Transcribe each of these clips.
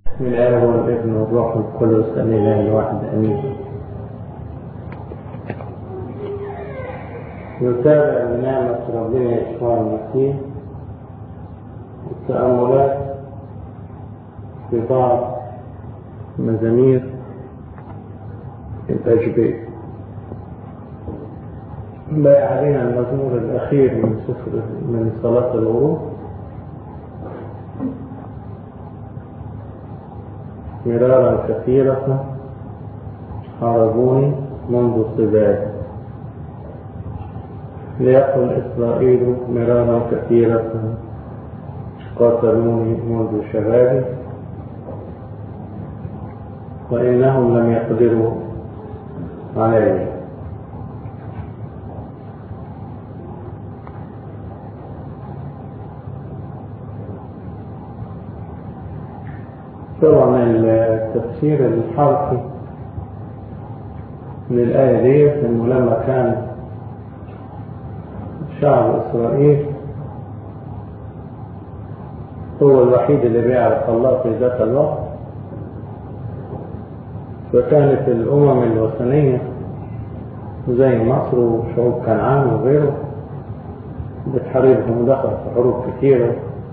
بسم الله والابن والروح القدس الإله الواحد آمين. نتابع بنعمة ربنا يسوع المسيح التأملات في بعض مزامير الأشبيه. باقي علينا المزمور الأخير من صلاة الغروب، مرارا كثيرة حاربوني منذ صباي، ليقل إسرائيل مرارا كثيرة قاتلوني منذ شبابي، وإنهم لم يقدروا علي. طبعا التفسير الحرفي للآية دي إنه لما كان شعب إسرائيل هو الوحيد اللي بيعرف الله في ذات الوقت، فكانت الأمم الوثنية زي مصر وشعوب كنعان وغيره بتحاربهم ودخل في حروب كثيرة،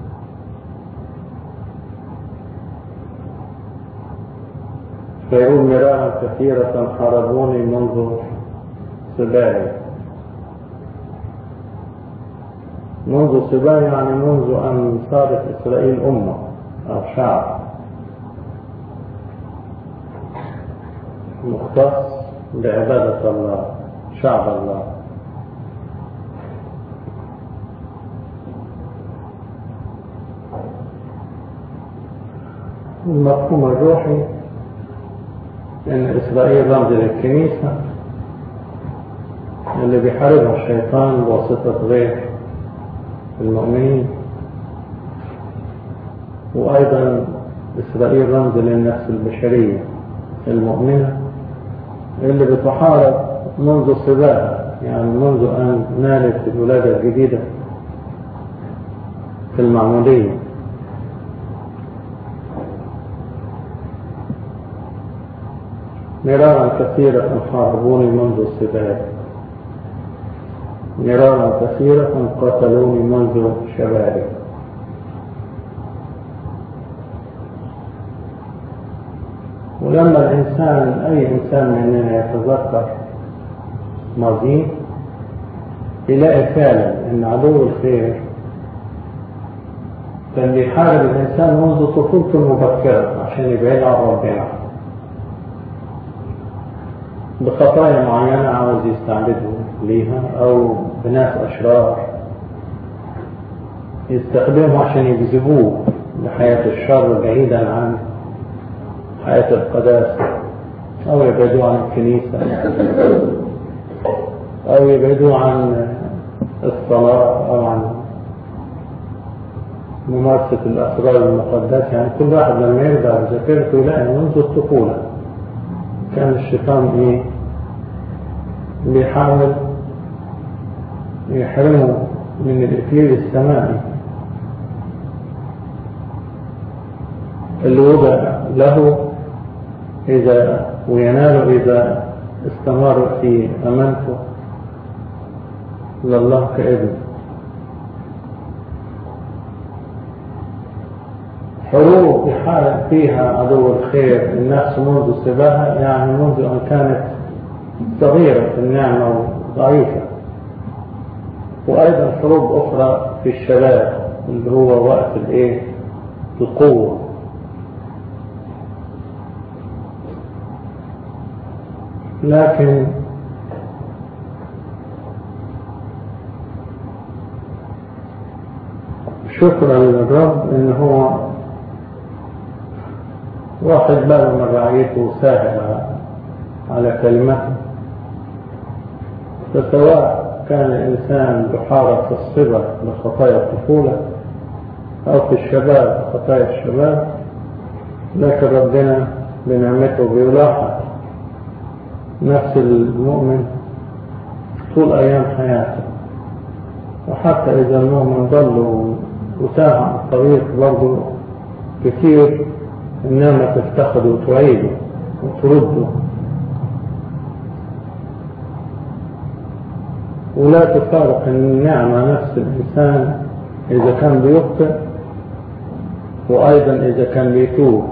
فيقول مرارا كثيرة حاربوني منذ صباي. منذ صباي يعني منذ أن صارت إسرائيل أمة أو شعب مختص بعبادة الله، شعب الله. المفهوم الروحي إن إسرائيل رمز للكنيسة اللي بيحاربها الشيطان بواسطة غير المؤمنين، وأيضا إسرائيل رمز للنفس البشرية المؤمنة اللي بتحارب منذ صباها، يعني منذ أن نالت الولادة الجديدة في المعمودية. مرارا كثيرة حاربوني منذ صباي، مرارا كثيرة قتلوني منذ شبابي. ولما أي إنسان مننا يتذكر ماضيه يلاقي فعلا أن عدو الخير كان بيحارب الإنسان منذ طفولته المبكرة عشان يبعد عن ربنا بخطايا معينة عاوز يستعبده ليها، أو بناس أشرار يستخدمهم عشان يجذبوه لحياة الشر بعيدا عن حياة القداسة، أو يبعدوه عن الكنيسة، أو يبعدوه عن الصلاة، أو عن ممارسة الأسرار المقدسة. يعني كل واحد لما يرجع ذاكرته يلاقي منذ الطفولة كان الشيطان بيحاول يحرمه من الإكليل السمائي اللي وضع له ويناله إذا استمر في أمانته لله كابن. حروب يحارب فيها عدو الخير النفس منذ صباها، يعني منذ أن كانت صغيرة في النعمة وضعيفة. وأيضا حروب أخرى في الشباب اللي هو وقت القوة. لكن شكرا للرب إن هو واخد باله من رعيته وساهل على كلمته. فسواء كان الإنسان بحارب في الصغر بخطايا الطفولة أو في الشباب بخطايا الشباب، لكن ربنا بنعمته بيلاحظ نفس المؤمن طول أيام حياته، وحتى إذا المؤمن ضل وتاه عن الطريق برضه كثير النعمة تفتقده وتعيده وترده، ولا تفارق النعمة نفس الإنسان إذا كان بيخطئ وأيضا إذا كان بيتوب.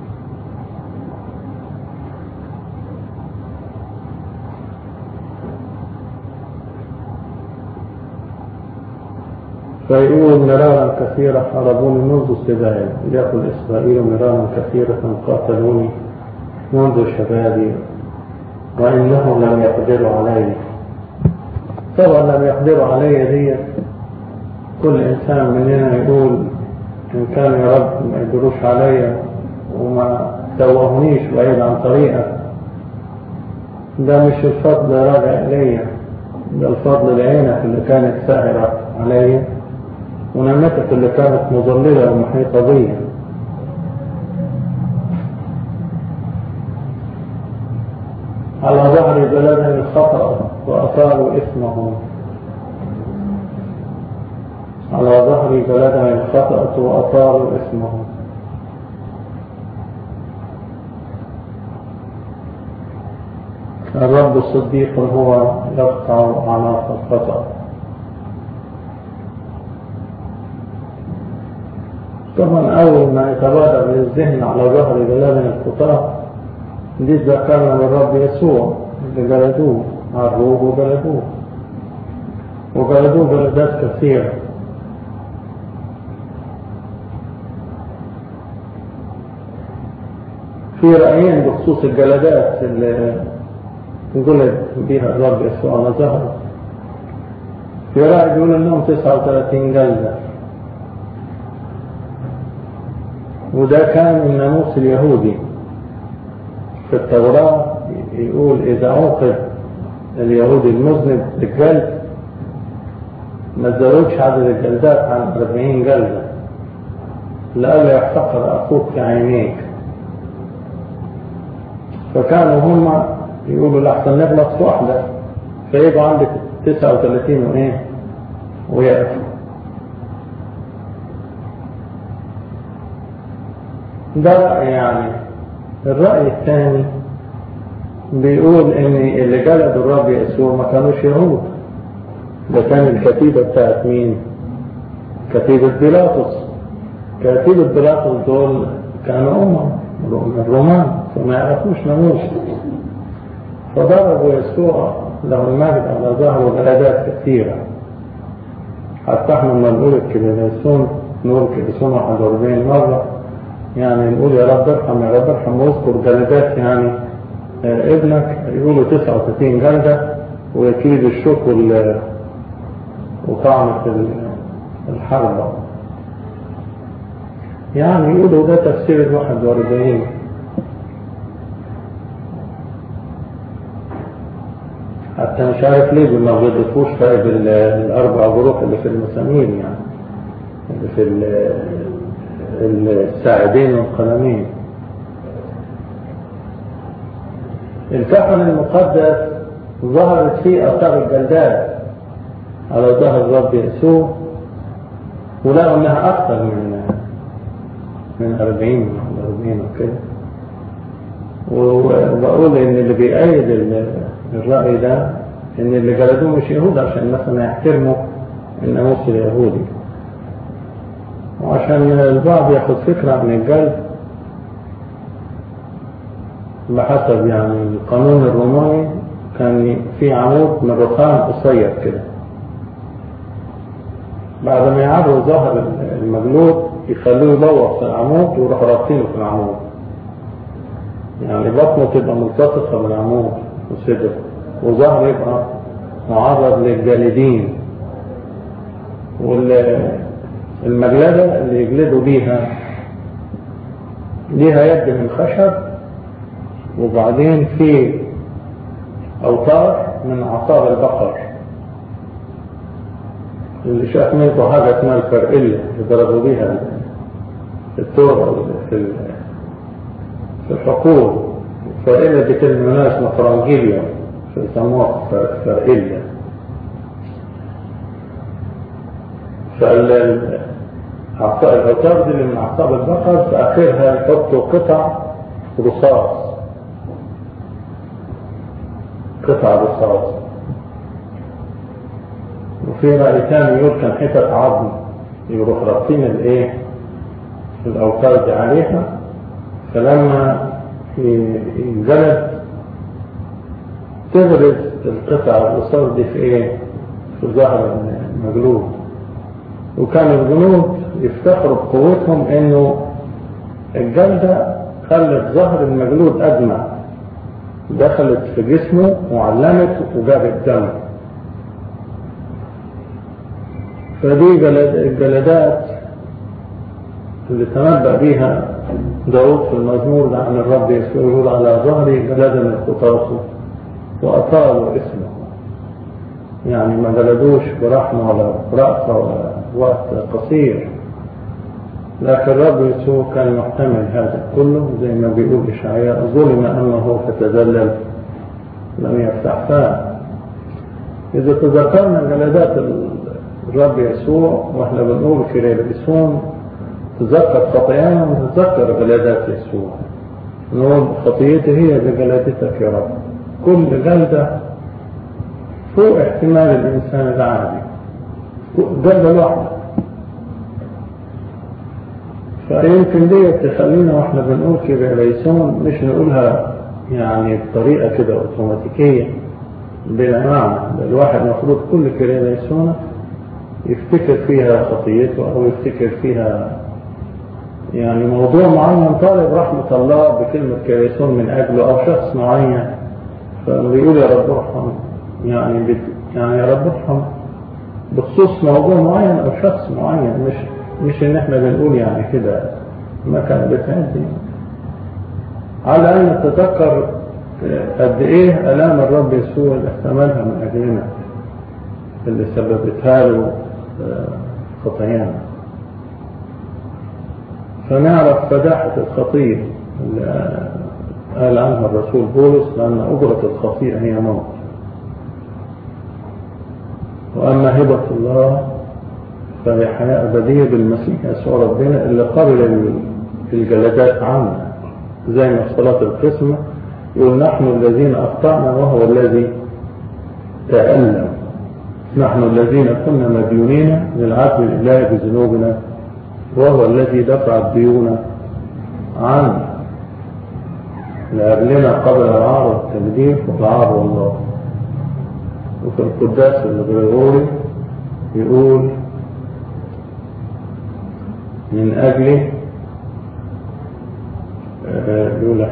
فيقول مرارا كثيرة حاربوني منذ الصبايا، يقول إسرائيل مرارا كثيرة قاتلوني منذ شبابي وإنهم لم يقدروا علي. طبعا لم يقدروا علي دي كل إنسان مننا يقول إن كان يا رب ما يقدروش علي وما توهنيش بعيد عن طريقك، ده مش الفضل راجع إلي، ده الفضل لعينك اللي كانت ساهرة علي ونعمتك اللي كانت مظللة ومحيطة بي. على ظهر بلدهم الخطأ وأثاروا اسمهم، على ظهر بلدهم الخطأ وأثاروا اسمهم. الرب الصديق هو يقطع أعناق الخطأ. طبعا أول ما يتبادر للذهن على ظهر بلدهم الخطأ دي ذكرنا للرب يسوع اللي جلدوه، عروه وجلدوه جلدات كثيرة. في رأيين بخصوص الجلدات اللي جلد بها الرب يسوع على ظهره. في رأي يقول انهم 39 جلدة، وده كان الناموس اليهودي في التوراة. يقول إذا عوقب اليهودي المذنب بالجلد ما تزودش عدد الجلدات عن 40 جلدة لئلا يحتقر أخوك في عينيك. فكانوا هم يقولوا لحسن نغلط في واحدة فيبقى عندك 39 ويقفوا. ده رأي يعني. الرأي الثاني بيقول ان اللي جلدوا الرب يسوع ما كانوش يهود، ده كان الكتيبة بتاعت مين؟ كتيبة بيلاطس. كتيبة بيلاطس دول كانوا الرومان فما يعرفوش ناموس، فضربوا يسوع له المجد على ظهره جلدات كثيرة. حتى احنا لما نقول الكبيرسون نقول كبيرسون 41 مرة، يعني نقول يا رب ارحم يا رب ارحم، واذكر جلدات يعني ابنك يقولوا 39 جلدة ويكيد الشوك وطعنة الحربة، يعني يقولوا ده تفسير 41. حتى مش عارف ليه ما بيضيفوش فرق الأربع جروح اللي في المسامير، يعني اللي في الساعدين والقلمين. الكفن المقدس ظهرت فيه آثار الجلدات على ظهر الرب يسوع، ولقوا انها اكثر من 40 وكده. وبقول ان اللي بيأيد الرأي ده ان اللي جلدوه مش يهود عشان مثلا يحترموا الناموس اليهودي، وعشان البعض ياخد فكرة عن الجلد بحسب يعني القانون الروماني. كان في عمود من رخام قصير كده، بعد ما يعروا ظهر المجلود يخلوه يدور في العمود ويروحوا رابطينه في العمود، يعني بطنه تبقى ملتصقة بالعمود وصدر، وظهره يبقى معرض للجالدين. والمجلدة اللي يجلدوا بيها ليها يد من خشب، وبعدين في أوتار من أعصاب البقر. اللي شاف منكم حاجة اسمها الفرقلة يضربوا بيها الثور في الحقول. الفرقلة دي كلمة ناس مفرنجيليا يسموها فرقلة. الأوتار دي اللي من أعصاب البقر في آخرها يحطوا قطع رصاص، قطع رصاص. وفي رأي تاني يقول كان حتة عظم يروح رابطين الأوتار دي عليها، فلما ينجلد تغرز القطع الرصاص دي في ظهر المجلود. وكان الجنود يفتخروا بقوتهم انه الجلدة خلت ظهر المجلود أدمى، دخلت في جسمه وعلمت وجابت دم. فدي الجلدات اللي تنبأ بيها داود في المزمور ده عن الرب يسوع، يقول على ظهري جلدة من خطاته وأطالوا اسمه. يعني ما جلدوش برحمة ولا برأفة ولا وقت قصير، لكن الرب يسوع كان محتمل هذا كله، زي ما بيقول إشعياء ظلم أنه فتذلل لم يفتح فاه. إذا تذكرنا جلدات الرب يسوع واحنا بنقول في ريبسون تذكر خطايانا وتذكر جلدات يسوع، نقول خطيتي هي بجلدتك يا رب. كل جلدة فوق احتمال الإنسان العادي، جلدة واحدة. فيمكن دي تخلينا واحنا بنقول في ريبسون مش نقولها يعني بطريقة كده اوتوماتيكية بلا معنى. الواحد مفروض كل كريبسونة يفتكر فيها خطيته أو يفتكر فيها يعني موضوع معين طالب رحمة الله بكلمة كريسون من أجله أو شخص معين، فبيقول يا رب ارحم، يعني يا رب ارحم بخصوص موضوع معين أو شخص معين، مش إن إحنا بنقول يعني كده ما كان بتعدي. على أن نتذكر قد إيه آلام الرب يسوع اللي احتملها من أجلنا، اللي سببتها له خطايانا، فنعرف فداحة الخطية اللي قال عنها الرسول بولس، لأن أجرة الخطيئة هي موت، وأما هبة الله فهي حياة أبدية بالمسيح يسوع ربنا اللي قبل الجلدات عنا، زي ما في صلاة القسمة يقول نحن الذين أخطأنا وهو الذي تألم، نحن الذين كنا مديونين للعدل الإلهي بذنوبنا وهو الذي دفع الديون عنا لأجلنا قبل العار والتجديف والعار والله. وفي القداس الغريغوري يقول من أجله يقول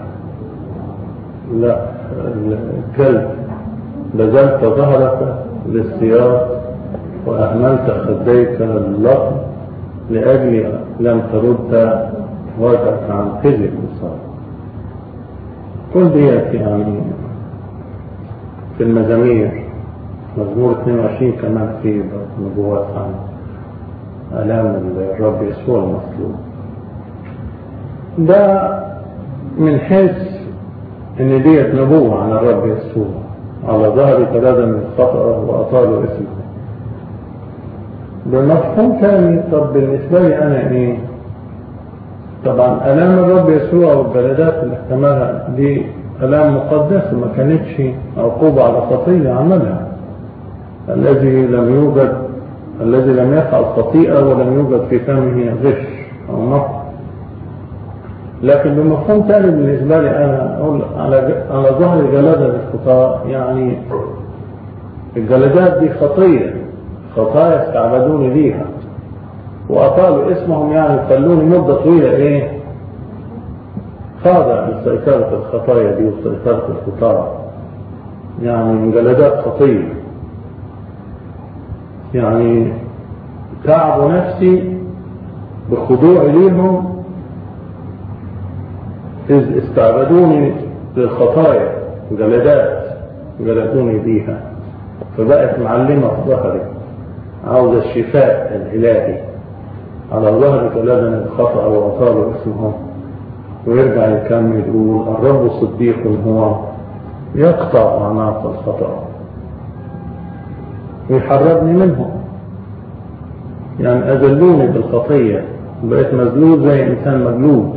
لا الكلب بذلت ظهرك للسياط وأهملت خديك لللطم لأجل لم ترد وجهك عن خزي الوصال. كل ديت يعني في المزامير، مزمور 22 كمان في نبوات عن آلام الرب يسوع المصلوب. ده من حيث ان ديت نبوة عن الرب يسوع، على ظهر ثلاثة من الخطأ وأطالوا اسمه. بمفهوم ثاني، طب بالنسبة لي أنا إيه؟ طبعا آلام الرب يسوع والجلدات اللي احتملها دي آلام مقدسة، ما كانتش عقوبة على خطية عملها. الذي لم يفعل خطيئة ولم يوجد في فمه غش أو نقص. لكن بمفهوم ثاني بالنسبة لي أنا أقول على ظهر جلدة الخطاء، يعني الجلدات دي خطايا استعبدوني ليها وأطالوا اسمهم، يعني خلوني مدة طويلة خاضع لسيطرة الخطايا دي وسيطرة الخطاء، يعني جلدات خطية، يعني تعبوا نفسي بخضوع ليهم إذ استعبدوني للخطايا، جلدوني بيها، فبقت معلمة في ظهري عاوز الشفاء الإلهي. على ظهر جلدني الخطأ وأطالوا اسمهم. ويرجع يكمل يقول الرب صديق هو يقطع أعناق الخطأ ويحررني منهم. يعني أذلوني بالخطية، بقيت مذلول زي إنسان مجلود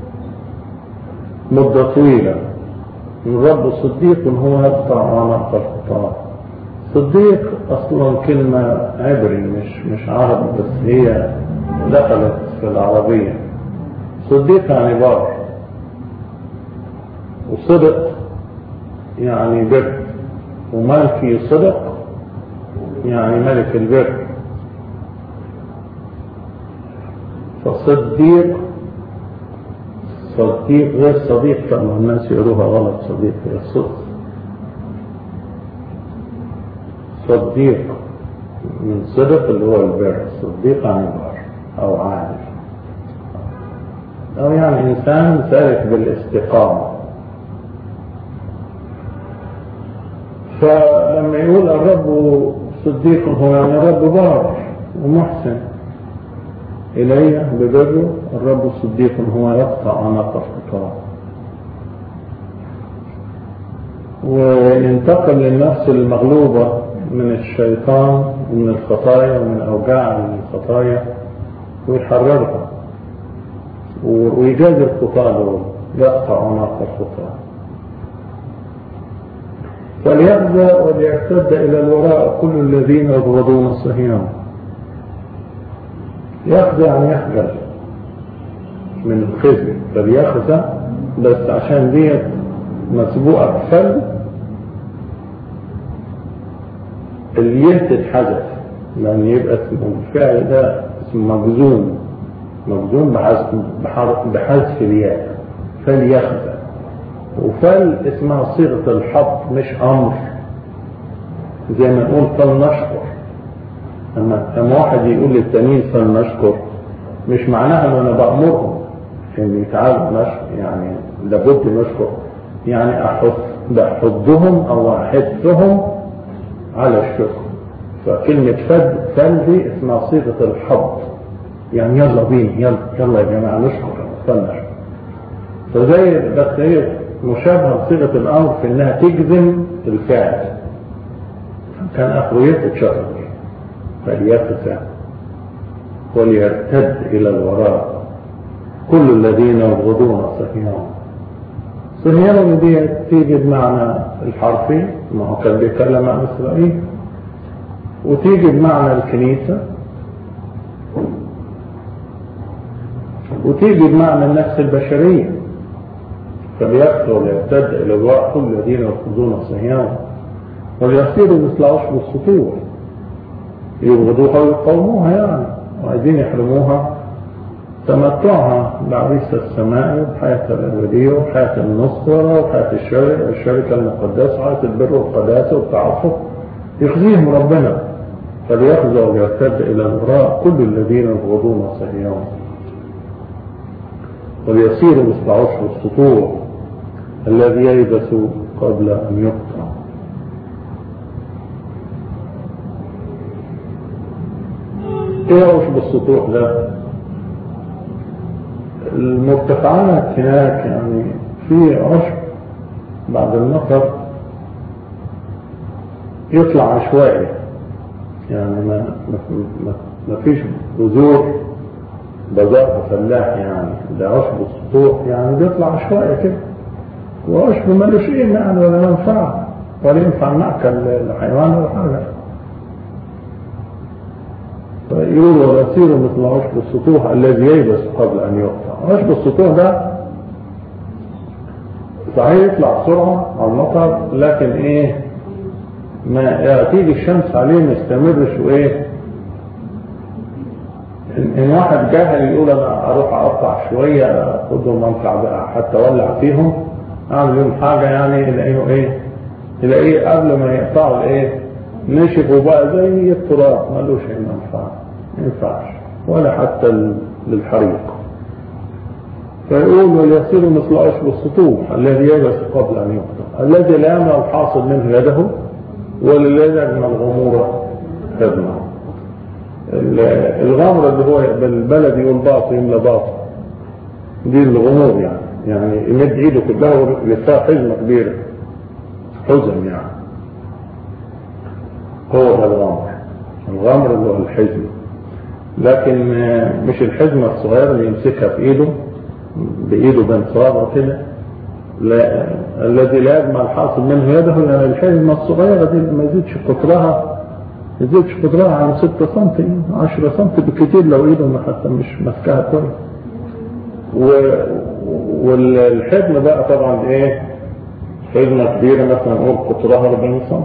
مدة طويلة. الرب صديق هو يقطع عنق الخطاة. صديق أصلا كلمة عبري مش عربي، بس هي دخلت في العربية. صديق يعني بار، وصدق يعني بر، وملكي صدق يعني ملك البر. فصديق غير صديق، كما الناس يقولوها غلط. صديق هي الصدق. صديق من صدق اللي هو البر. صديق عن البر أو عادل، أو يعني إنسان سالك بالاستقامة. فلما يقول الرب صديق هو يعني الرب بار ومحسن إليه ببره. الرب صديق هو يقطع عنق الخطاة وينتقل للنفس المغلوبة من الشيطان ومن الخطايا ومن أوجاع الخطايا ويحررها ويجازي الخطاة دول، يقطع عنق الخطاة. فليخزى وليرتد إلى الوراء كل الذين يبغضون صهيون. يخزى يعني يخجل من الخزي، فليخزى بس عشان ديت مسبوقة بفل اليه تتحذف، لأن يبقى الفعل ده اسمه مجزوم بحذف الياء. فليخزى. وفل اسمها صيغة الحط مش أمر، زي ما نقول فلنشكر. أما واحد يقول للتانيين فلنشكر، مش معناها أن أنا بأمرهم إن تعالوا نشكر، يعني لابد نشكر، يعني بحضهم أو أحثهم على الشكر. فكلمة فل دي اسمها صيغة الحض، يعني يلا بينا، يلا يا جماعة نشكر فلنشكر. فزي بس هي مشابهة بصيغة الأمر في إنها تجزم الفعل، كان أخويته تشكر. فليخزى وليرتد إلى الوراء كل الذين يبغضون صهيون. صهيون دي تيجي بمعنى الحرفي، ما هو كان بيتكلم عن إسرائيل، وتيجي بمعنى الكنيسة، وتيجي بمعنى النفس البشرية. فليخزى وليرتد إلى الوراء كل الذين يبغضون صهيون وليصيروا مثل عشب السطور. يبغضوها ويقاوموها يعني، وعايزين يحرموها تمتعها بعريس السماء وبحياة الأبدية وبحياة النصرة وبحياة الشركة المقدسة، حياة البر والقداسة والتعفف. يخزيهم ربنا. فليخزى ويرتد إلى الوراء كل الذين يبغضون صهيون وليصيروا مثل عشب السطور الذي ييبس قبل أن يقطع. ايه عشب السطوح ده؟ المرتفعات هناك يعني في عشب بعد المطر يطلع عشوائي، يعني ما فيش بذور بذرها فلاح، يعني ده عشب السطوح يعني بيطلع عشوائي كده، وعشب ملوش قيمة يعني ولا منفعة ولا ينفع نأكل الحيوان ولا حاجة. فيقول ويصير مثل عشب السطوح الذي ييبس قبل أن يقطع. عشب السطوح ده صحيح يطلع بسرعة على المطر، لكن ايه ما تيجي الشمس عليه ما يستمرش. وايه ان واحد جاهل يقول انا اروح اقطع شوية اخدهم وانفع بقى حتى اولع فيهم اعمل لهم حاجة، يعني يلاقيه قبل ما يقطعوا ايه نشفوا بقى زي التراب، مالوش اي منفعة، ما ينفعش ولا حتى للحريق. فيقول وليصير مثل عشب السطوح الذي ييبس قبل ان يقطع، الذي لا يمنع الحاصد منه يده ولا يجمع الغمورة خدمة. الغمرة اللي هو بالبلد يقول باطي يملى باطي، دي الغمور يعني يمد ايده كلها ولفها حزمة كبيرة، حزم يعني، هو ده الغمر اللي هو الحزم. لكن مش الحزمة الصغيرة اللي يمسكها بإيده بين صوابعه كده، لا، الذي لا يجمع الحاصل منه يده، يعني الحزمة الصغيرة دي ما يزيدش قطرها عن 6 سم 10 سم بالكثير لو ايده حتى مش ماسكاها كويس. والحزمة بقى طبعا ايه، حزمة كبيرة مثلا نقول قطرها 40 سم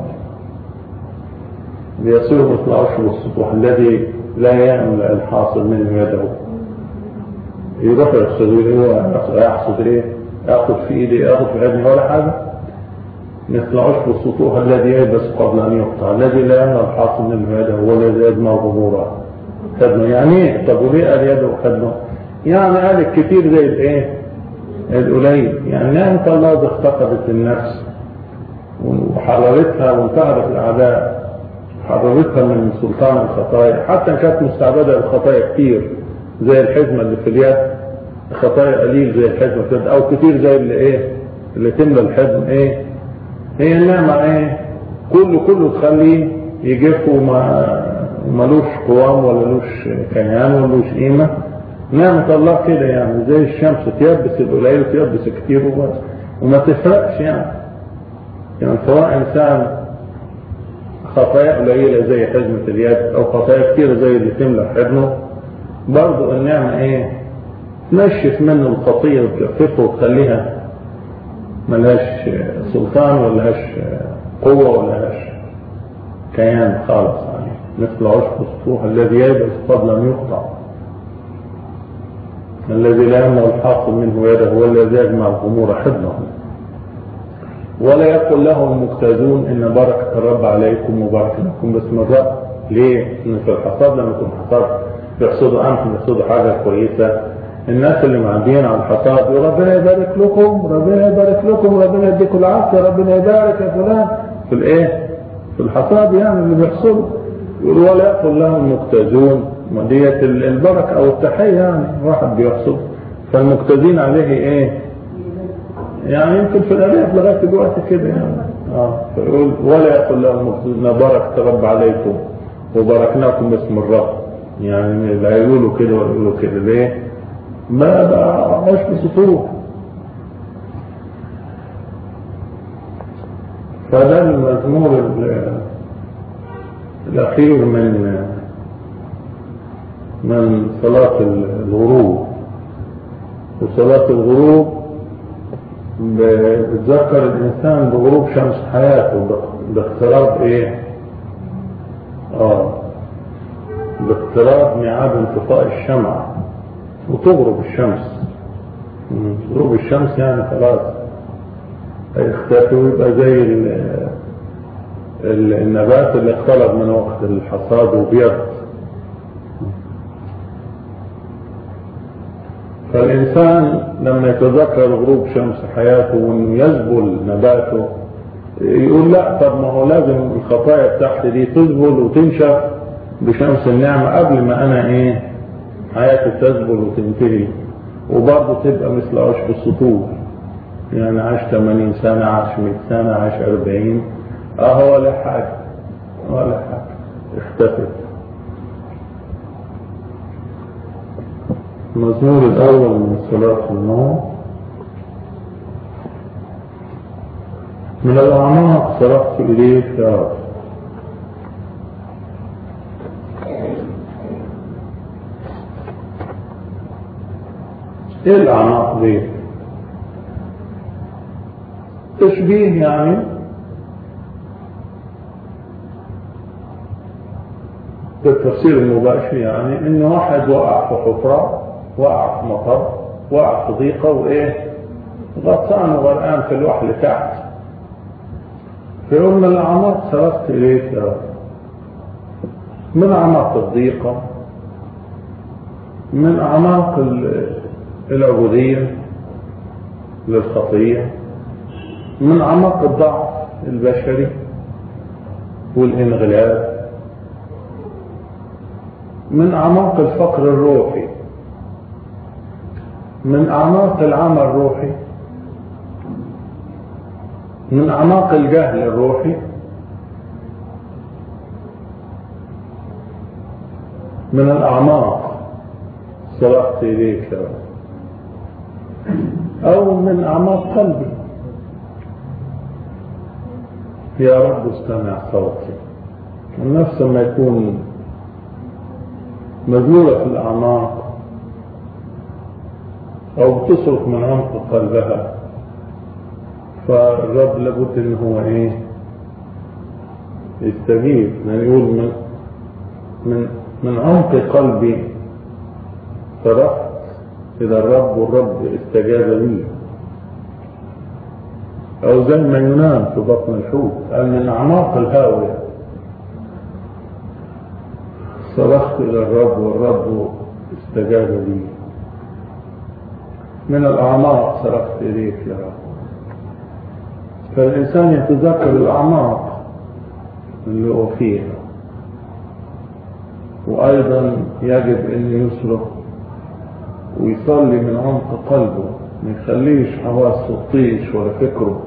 ليصير مثل عشر السطوح الذي لا يملأ الحاصل منه يده. يروح يحصد ايه، ياخذ في ايدي، ياخذ في عيني ولا حاجة، مثل عشر السطوح الذي ييبس قبل ان يقطع، الذي لا يملأ الحاصل منه يده هو الذي يجمع ظهوره خدمه. يعني ايه؟ طب وليه قال يده خدمه؟ يعني قال الكثير زي الايه القليل. يعني نعمة الله إذا افتقدت النفس وحررتها وانتهرت الاعداء، حررتها من سلطان الخطايا، حتى ان كانت مستعبده للخطايا كتير زي الحزمه اللي في اليد، خطايا قليل زي الحزمه في اليد، او كتير زي اللي تملى الحزم ايه، هي النعمه ايه، كله تخليه يجف ومالوش قوام ولا لوش كيان ولا لوش قيمه. نعمه الله كده يعني زي الشمس، تيبس القليل وتيبس كتير وبس، وما تفرقش يعني سواء انسان خطايا قليله زي حزمه اليد او خطايا كتيره زي اللي تملى حضنه، برضه النعمه ايه، تنشف منه الخطيه وتكففه وتخليها ملهاش سلطان ولهاش قوه ولهاش كيان خالص، يعني مثل عشب السطوح الذي ييبس قبل ان يقطع، الذي لا يملأ الحاصل منه يده هو الذي يجمع الامور حضنه. ولا يقول له المجتازون ان بركه الرب عليكم وبارك لكم باسم الرب. ليه؟ ان في الحصاد لما يكون حصاد بيحصدوا قمح، بيحصدوا حاجه كويسه، الناس اللي معديين على الحصاد ربنا يبارك لكم، ربنا يبارك لكم، ربنا يديكم العافيه، ربنا يبارك يا فلان في الايه؟ في الحصاد يعني اللي بيحصدوا. ولا يقول له المجتازون، ديت البركه او التحيه، يعني واحد بيحصد فالمجتازين عليه ايه؟ يعني يمكن في الأرياف لغاية دلوقتي كده يعني فيقول ولا يقول لهم بارك الرب عليكم وباركناكم باسم الرب، يعني لا يقولوا كده ولا يقولوا كده. ليه؟ ما بقى عشب سطوح. فده المزمور الأخير من صلاة الغروب. وصلاة الغروب بتذكر الإنسان بغروب شمس حياته، باقتراب إيه؟ باقتراب ميعاد انطفاء الشمعة وتغرب الشمس. غروب الشمس يعني خلاص هيختفي ويبقى زي النبات اللي اقترب من وقت الحصاد وبيض. فالإنسان لما يتذكر غروب شمس حياته وإنه يذبل نباته يقول لا، طب ما هو لازم الخطايا بتاعتي دي تذبل وتنشف بشمس النعمة قبل ما أنا إيه حياتي تذبل وتنتهي، وبرضه تبقى مثل عشب السطوح، يعني عاش 80 سنة، عاش 100 سنة، عاش 40، ولا حاجة اختفت. المزمور الأول من صلاة النوم. من الأعماق صرخت إليك يا رب. إيه الأعماق دي؟ تشبيه يعني بالتفسير المباشر، يعني إن واحد وقع في حفرة، وقع في مطر، وقع في ضيقة وإيه غطسان وغرقان في الوحل تحت، فيقول من الأعماق صرخت إليك يا رب. من أعماق الضيقة، من أعماق العبودية للخطية، من أعماق الضعف البشري والانغلاب، من أعماق الفقر الروحي، من أعماق العمى الروحي، من أعماق الجهل الروحي، من الأعماق صرخت إليك يا رب، أو من أعماق قلبي يا رب استمع صوتي. النفس لما يكون مذلولة في الأعماق أو بتصرخ من عمق قلبها، فالرب لابد إن هو يستجيب. يقول من عمق قلبي صرخت إلى الرب والرب استجاب لي. أو زي ما ينام في بطن الحوت، قال من أعماق الهاوية صرخت إلى الرب والرب استجاب لي. من الأعماق صرخت إليك يا رب. فالإنسان يتذكر الأعماق اللي هو فيها، وأيضا يجب أن يصرخ ويصلي من عمق قلبه، ما يخليش حواسه تطيش ولا فكره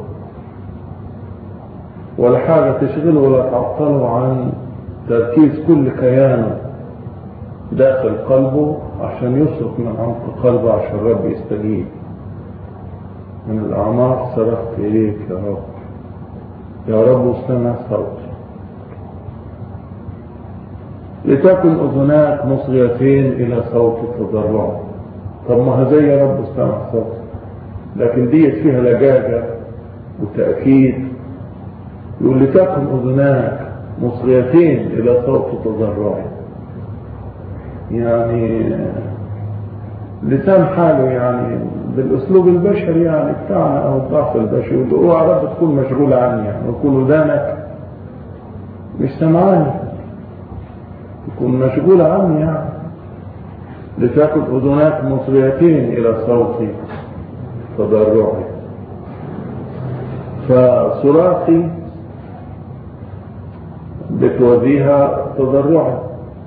ولا حاجة تشغله ولا تعطله عن تركيز كل كيانه داخل قلبه، عشان يصرخ من عمق قلبه عشان الرب يستجيب. من الأعماق صرخت إليك يا رب، يا رب استمع صوتي. لتكن أذناك مصغيتين إلى صوت تضرعي. طب ما هذا يا رب استمع صوتي، لكن ديت فيها لجاجة وتأكيد. يقول لتكن أذناك مصغيتين إلى صوت تضرعي، يعني لسان حاله يعني بالأسلوب البشري يعني بتاعنا أو الضعف البشري، يقول اوعى رب تكون مشغول عني، يعني يكون ودانك مش سمعاني، تكون مشغول عني يعني. لتكن أذناك مصغيتين إلى صوت تضرعي. فصراخي بتوازيها تضرعي.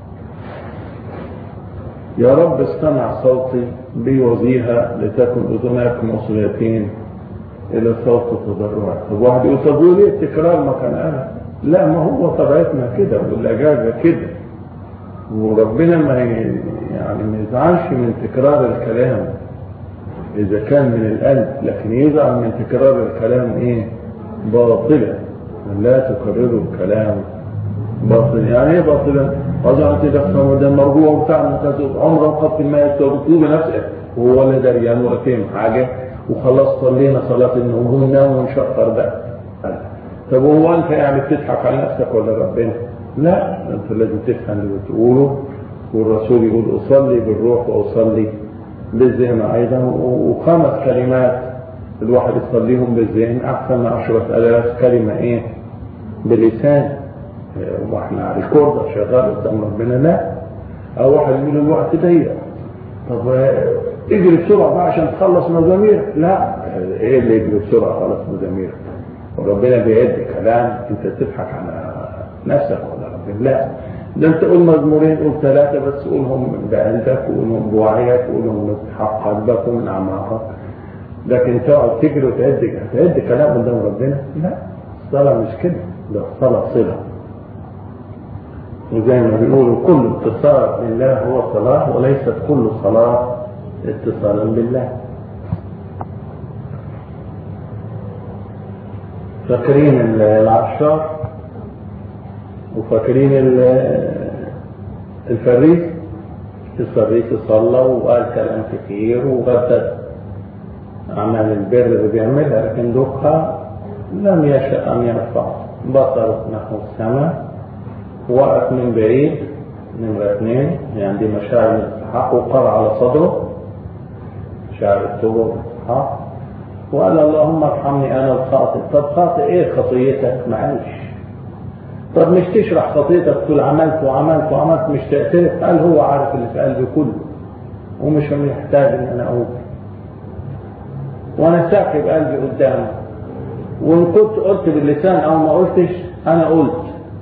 يا رب استمع صوتي بيوازيها لتكن أذناك مصغيتين إلى صوت تضرعي. طب واحد يقول طب ليه التكرار ما كان قال؟ لا، ما هو طبيعتنا كده واللجاجة كده، وربنا ما يزعلش من تكرار الكلام إذا كان من القلب، لكن يزعل من تكرار الكلام باطلا. لا تكرروا الكلام باطلا. يعني ايه باطلا؟ وضعت دفن وده مرجوع بتاع المكاتب عمره قط ما يستوطيه بنفسه وهو ولا دريان ولا فهم حاجة، وخلاص صلينا صلاة النوم وننام ونشقر ده. طب هو انت يعني بتضحك على نفسك ولا ربنا؟ لا، انت لازم تفهم اللي بتقوله. والرسول يقول اصلي بالروح واصلي بالذهن ايضا. وخمس كلمات الواحد يصليهم بالذهن احسن من 10,000 كلمة باللسان واحنا ريكورد شغال قدام ربنا. لا، او واحد يقول الوقت ضيق، طب اجري بسرعه بقى عشان تخلص مزاميرك. لا، ايه اللي يجري بسرعه خلص مزاميرك؟ وربنا بيعد كلام انت تضحك على نفسك ولا ربنا؟ لا، ده انت قول مزمورين، قول 3 بس، قولهم بقلبك وقولهم بوعيك وقولهم بحق قلبك ومن اعماقك. لكن تقعد تجري وتعد كلام قدام ربنا؟ لا، الصلاه مش كده، ده الصلاه صله. وزي ما بيقولوا كل اتصال بالله هو صلاة، وليست كل صلاة اتصالا بالله. فاكرين العشار وفاكرين الفريس صلى وقال كلام كثير وغدت أعمال البر اللي بيعملها، لكن دوكها لم يشأ أن يرفع بصره نحو السماء، وقف من بعيد. نمرة 2 يعني دي مشاعر الاستحقاق، وقرأ على صدره مشاعر التوبة والاستحقاق، وقال اللهم ارحمني انا الخاطئ. طب خاطئ ايه خطيتك؟ معلش. طب مش تشرح خطيتك تقول عملت مش تأثيرك؟ قال هو عارف اللي في قلبي كله ومش محتاج ان انا اقول، وانا ساكب قلبي قدامه، وان كنت قلت باللسان او ما قلتش انا قلت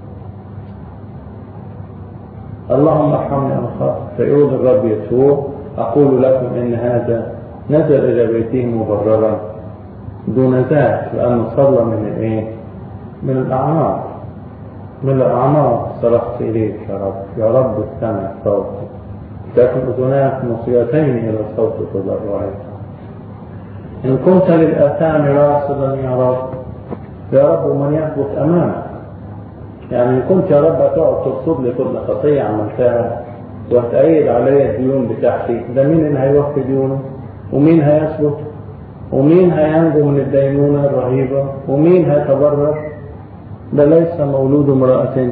اللهم ارحمني انا خاطئ. فيقول الرب يسوع اقول لكم ان هذا نزل الى بيته مبررا دون ذاك، لانه صلى من الاعماق. من الأعماق صرخت إليك يا رب، يا رب استمع صوتي، تكن أذناك مصغيتين إلى صوت تضرعي. إن كنت للآثام راصدا يا رب من يثبت أمامك؟ يعني إن كنت يا رب هتقعد ترصد لي كل خطية عملتها وهتأيد علي الديون بتاعتي، ده مين اللي هيوفي ديونه؟ ومين هيثبت؟ ومين هينجو من الدينونة الرهيبة؟ ومين هيتبرر؟ ده ليس مولود امرأة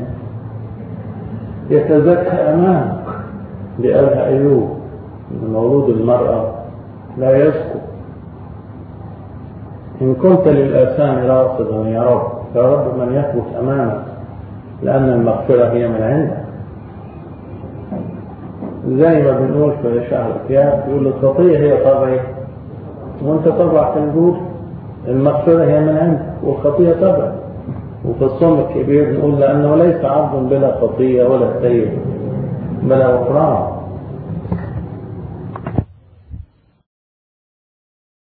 يتزكى أمامك، لقالها أيوب إن مولود المرأة لا يسكت. إن كنت للآثام راصدا يا رب من يثبت أمامك؟ لأن المغفرة هي من عندك. زي ما بنقول في شهر الكياب يقول الخطية هي طبعي وانت طبع تنجود، المغفرة هي من عندك والخطية طبعي. وفي الصوم الكبير نقول لأنه ليس عبد بلا خطية ولا سيد بلا غفران.